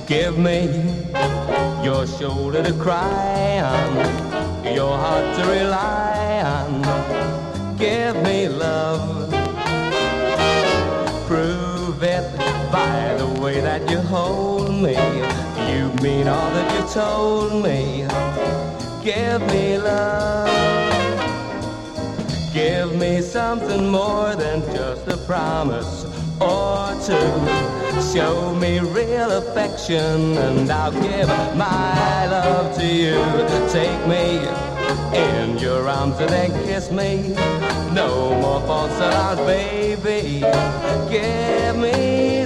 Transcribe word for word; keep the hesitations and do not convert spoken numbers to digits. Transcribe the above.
Give me your shoulder to cry on, your heart to rely on. Give me love. Prove it by the way that you hold me. You mean all that you told me. Give me love. Give me something more than just a promise or two. Show me real affection and I'll give my love to you. Take me in your arms and then kiss me. No more false alarms, baby. Give me